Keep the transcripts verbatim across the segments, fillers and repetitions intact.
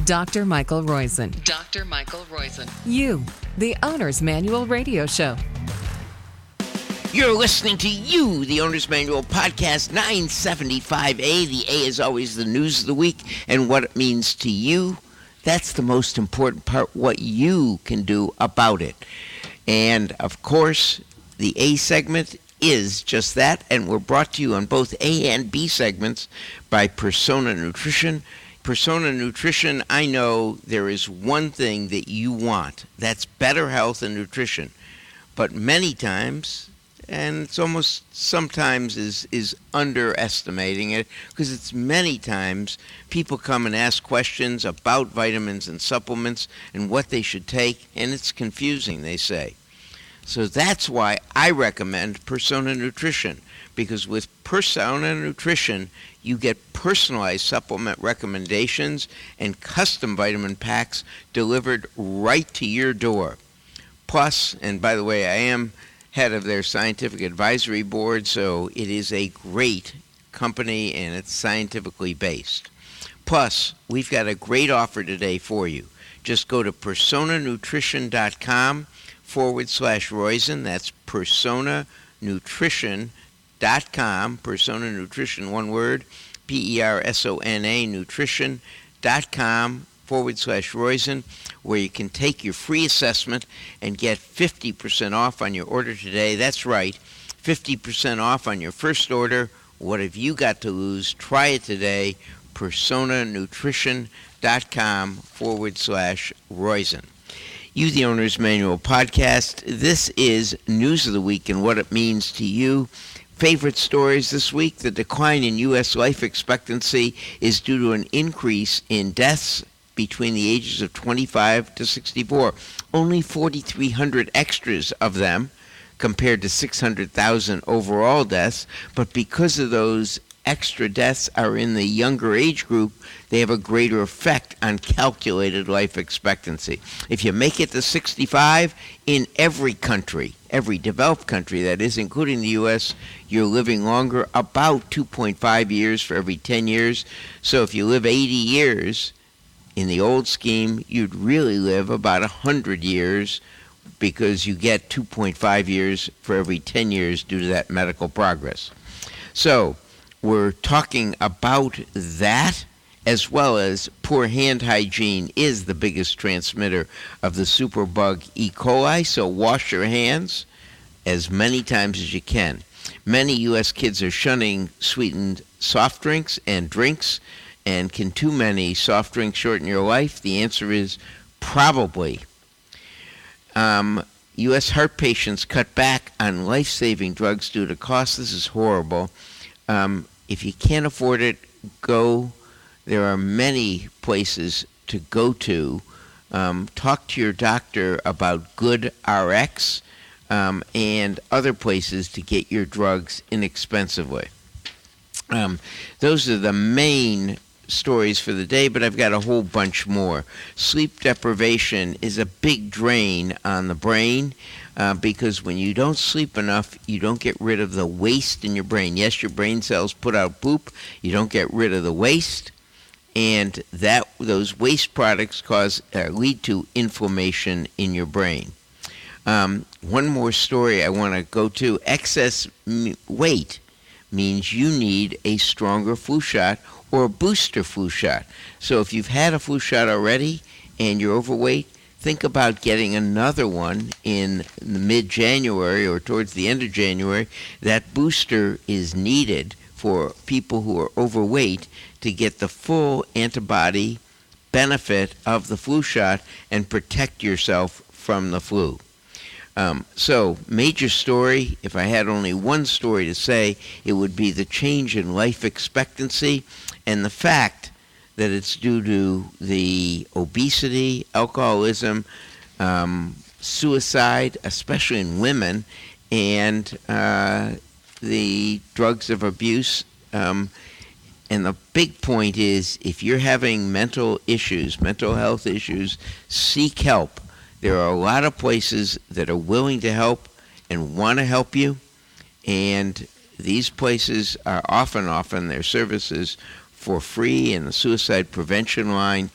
Doctor Michael Roizen. Doctor Michael Roizen. You, the Owner's Manual Radio Show. You're listening to You, the Owner's Manual Podcast nine seventy-five A. The A is always the news of the week and what it means to you. That's the most important part, what you can do about it. And, of course, the A segment is just that, and we're brought to you on both A and B segments by Persona Nutrition. Persona Nutrition, I know there is one thing that you want. That's better health and nutrition. But many times, and it's almost sometimes is, is underestimating it, because it's many times people come and ask questions about vitamins and supplements and what they should take, and it's confusing, they say. So that's why I recommend Persona Nutrition, because with Persona Nutrition, you get personalized supplement recommendations and custom vitamin packs delivered right to your door. Plus, and by the way, I am head of their scientific advisory board, so it is a great company and it's scientifically based. Plus, we've got a great offer today for you. Just go to personanutrition.com forward slash Roizen. That's personanutrition.com, Persona Nutrition, one word, P E R S O N A, nutrition.com forward slash Roizen, where you can take your free assessment and get fifty percent off on your order today. That's right, fifty percent off on your first order. What have you got to lose? Try it today, personanutrition.com forward slash Roizen. You, the Owner's Manual Podcast. This is News of the Week and what it means to you. Favorite stories this week: the decline in U S life expectancy is due to an increase in deaths between the ages of twenty-five to sixty-four. Only forty-three hundred extras of them compared to six hundred thousand overall deaths. But because of those extra deaths are in the younger age group, they have a greater effect on calculated life expectancy. If you make it to sixty-five, in every country, every developed country that is, including the U S, you're living longer, about two point five years for every ten years. So if you live eighty years, in the old scheme, you'd really live about one hundred years, because you get two point five years for every ten years due to that medical progress. So we're talking about that, as well as poor hand hygiene is the biggest transmitter of the superbug E. coli, so wash your hands as many times as you can. Many U S kids are shunning sweetened soft drinks and drinks, and can too many soft drinks shorten your life? The answer is probably. Um, U S heart patients cut back on life-saving drugs due to cost. This is horrible. Um, if you can't afford it, go. There are many places to go to. Um, talk to your doctor about GoodRx um, and other places to get your drugs inexpensively. Um, those are the main stories for the day, but I've got a whole bunch more. Sleep deprivation is a big drain on the brain uh, because when you don't sleep enough, you don't get rid of the waste in your brain. Yes, your brain cells put out poop. You don't get rid of the waste, and that those waste products cause uh, lead to inflammation in your brain. Um, one more story I want to go to. Excess m- weight means you need a stronger flu shot or a booster flu shot. So if you've had a flu shot already and you're overweight, think about getting another one in mid-January or towards the end of January. That booster is needed for people who are overweight to get the full antibody benefit of the flu shot and protect yourself from the flu. Um, so, major story, if I had only one story to say, it would be the change in life expectancy and the fact that it's due to the obesity, alcoholism, um, suicide, especially in women, and uh, the drugs of abuse. Um, and the big point is, if you're having mental issues, mental health issues, seek help. There are a lot of places that are willing to help and want to help you, and these places are often, often their services for free, and the suicide prevention line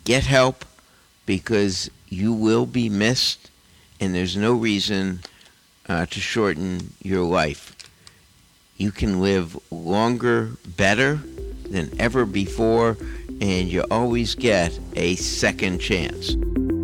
get help because you will be missed, and there's no reason uh, to shorten your life. You can live longer, better than ever before, and you always get a second chance.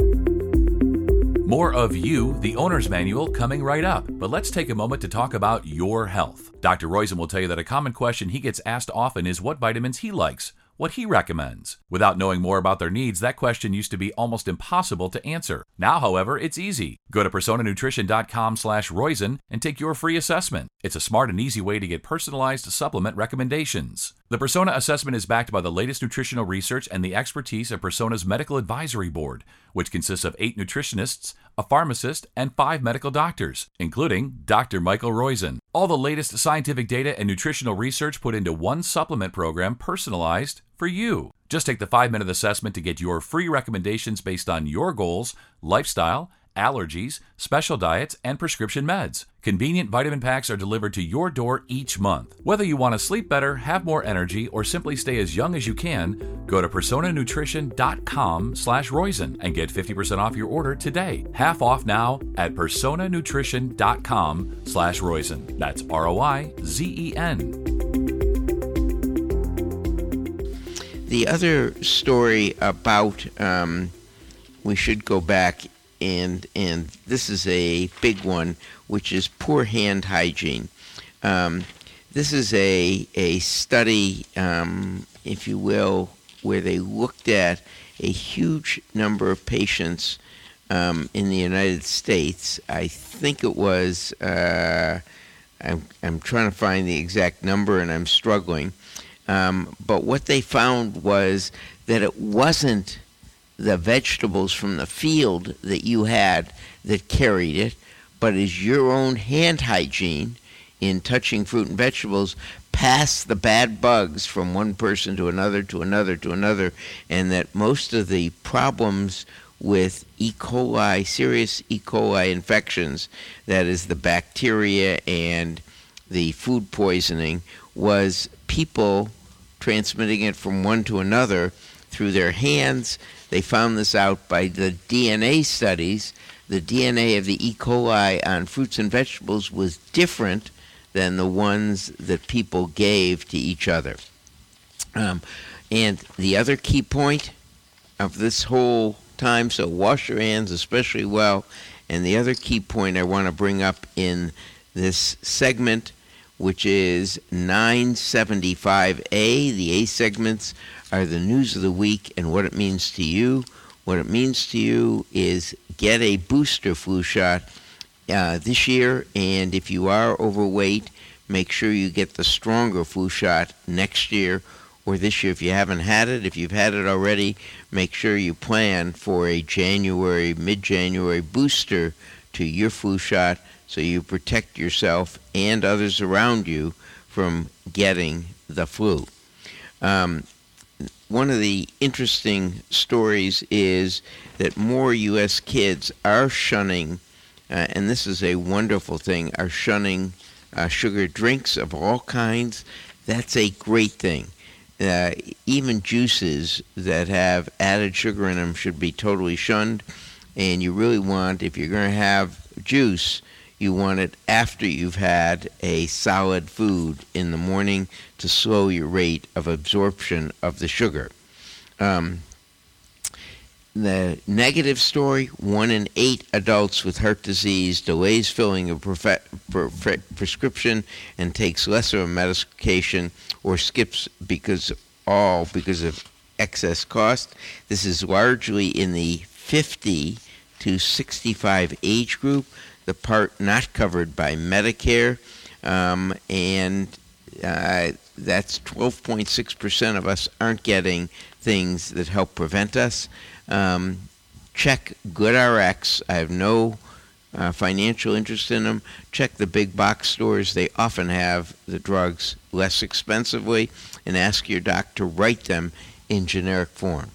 More of You, the Owner's Manual, coming right up. But let's take a moment to talk about your health. Doctor Roizen will tell you that a common question he gets asked often is what vitamins he likes, what he recommends. Without knowing more about their needs, that question used to be almost impossible to answer. Now, however, it's easy. Go to persona nutrition dot com slash Roizen and take your free assessment. It's a smart and easy way to get personalized supplement recommendations. The Persona assessment is backed by the latest nutritional research and the expertise of Persona's Medical Advisory Board, which consists of eight nutritionists, a pharmacist, and five medical doctors, including Doctor Michael Roizen. All the latest scientific data and nutritional research put into one supplement program personalized for you. Just take the five-minute assessment to get your free recommendations based on your goals, lifestyle, allergies, special diets, and prescription meds. Convenient vitamin packs are delivered to your door each month. Whether you want to sleep better, have more energy, or simply stay as young as you can, go to persona nutrition dot com slash Roizen and get fifty percent off your order today. Half off now at persona nutrition dot com slash Roizen. That's R O I Z E N. The other story about, um, we should go back and and this is a big one, which is poor hand hygiene. Um, this is a a study, um, if you will, where they looked at a huge number of patients um, in the United States. I think it was, uh, I'm, I'm trying to find the exact number and I'm struggling. Um, but what they found was that it wasn't the vegetables from the field that you had that carried it, but is your own hand hygiene in touching fruit and vegetables pass the bad bugs from one person to another to another to another, and that most of the problems with E. coli, serious E. coli infections, that is the bacteria and the food poisoning, was people transmitting it from one to another through their hands. They found this out by the D N A studies. The D N A of the E. coli on fruits and vegetables was different than the ones that people gave to each other. Um, and the other key point of this whole time, so wash your hands especially well, and the other key point I want to bring up in this segment, which is nine seventy-five A. The A segments are the news of the week and what it means to you. What it means to you is get a booster flu shot uh, this year, and if you are overweight, make sure you get the stronger flu shot next year or this year if you haven't had it. If you've had it already, make sure you plan for a January, mid-January booster to your flu shot so you protect yourself and others around you from getting the flu. Um, One of the interesting stories is that more U S kids are shunning, uh, and this is a wonderful thing, are shunning uh, sugar drinks of all kinds. That's a great thing. Uh, even juices that have added sugar in them should be totally shunned, and you really want, if you're going to have juice, you want it after you've had a solid food in the morning to slow your rate of absorption of the sugar. Um, the negative story, one in eight adults with heart disease delays filling a prefe- pre- prescription and takes less of a medication or skips because all because of excess cost. This is largely in the fifty to sixty-five age group, the part not covered by Medicare, um, and uh, that's twelve point six percent of us aren't getting things that help prevent us. Um, check GoodRx. I have no uh, financial interest in them. Check the big box stores. They often have the drugs less expensively, and ask your doc to write them in generic form.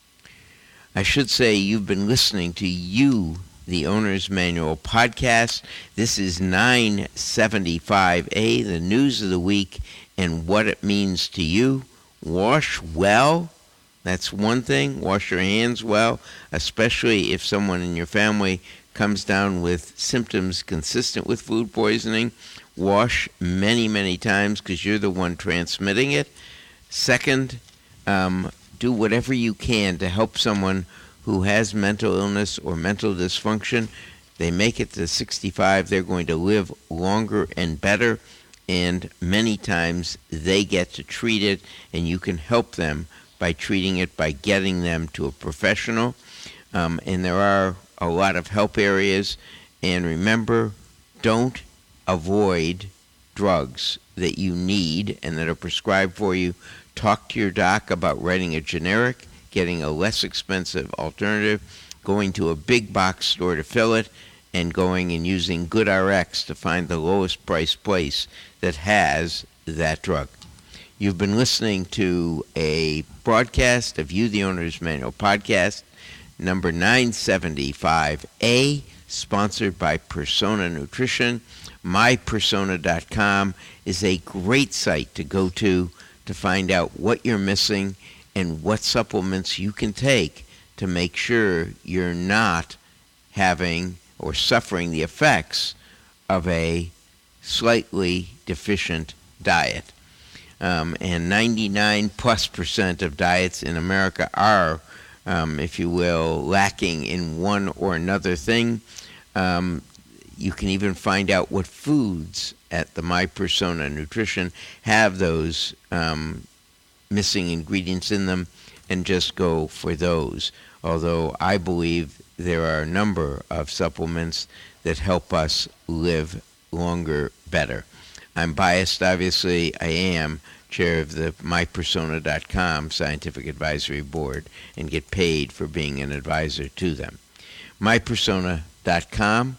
I should say you've been listening to You, the Owner's Manual podcast. This is nine seventy-five A, the news of the week and what it means to you. Wash well, That's one thing. Wash your hands well, especially if someone in your family comes down with symptoms consistent with food poisoning. Wash many, many times because you're the one transmitting it. Second, um, do whatever you can to help someone who has mental illness or mental dysfunction. They make it to sixty-five, they're going to live longer and better, and many times they get to treat it, and you can help them by treating it, by getting them to a professional. Um, and there are a lot of help areas. And remember, don't avoid drugs that you need and that are prescribed for you. Talk to your doc about writing a generic, getting a less expensive alternative, going to a big box store to fill it, and going and using GoodRx to find the lowest priced place that has that drug. You've been listening to a broadcast of You, the Owner's Manual podcast, number nine seventy-five A, sponsored by Persona Nutrition. my persona dot com is a great site to go to to find out what you're missing and what supplements you can take to make sure you're not having or suffering the effects of a slightly deficient diet. Um, and ninety-nine plus percent of diets in America are, um, if you will, lacking in one or another thing. Um, you can even find out what foods at the My Persona Nutrition have those um, missing ingredients in them, and just go for those. Although I believe there are a number of supplements that help us live longer, better. I'm biased, obviously. I am chair of the my persona dot com Scientific Advisory Board and get paid for being an advisor to them. my persona dot com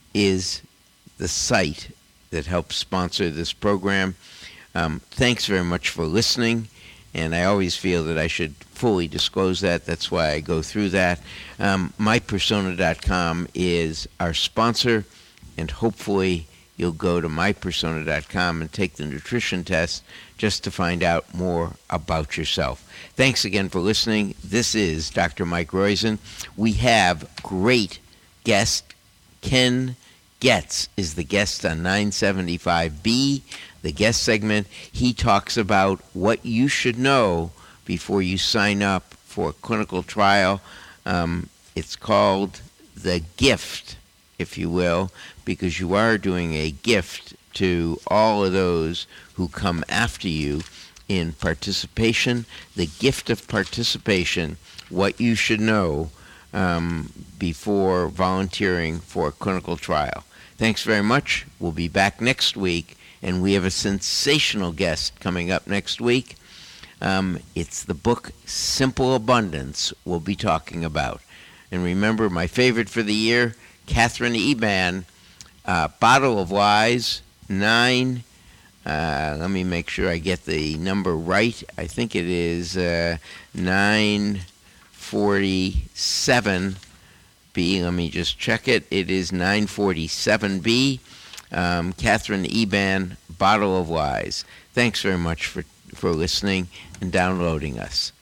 is the site that helps sponsor this program. Um, thanks very much for listening, and I always feel that I should fully disclose that. That's why I go through that. Um, my persona dot com is our sponsor, and hopefully you'll go to my persona dot com and take the nutrition test just to find out more about yourself. Thanks again for listening. This is Doctor Mike Roizen. We have great guest. Ken Getz is the guest on nine seventy-five B, the guest segment. He talks about what you should know before you sign up for a clinical trial. Um, it's called The Gift, if you will, because you are doing a gift to all of those who come after you in participation. The gift of participation, what you should know um, before volunteering for a clinical trial. Thanks very much. We'll be back next week, and we have a sensational guest coming up next week. Um, it's the book Simple Abundance we'll be talking about. And remember, my favorite for the year, Catherine Eban, uh, Bottle of Lies, nine, uh, let me make sure I get the number right. I think it is uh, nine forty-seven B. Let me just check it. It is nine forty-seven B. Um, Catherine Eban, Bottle of Lies. Thanks very much for, for listening and downloading us.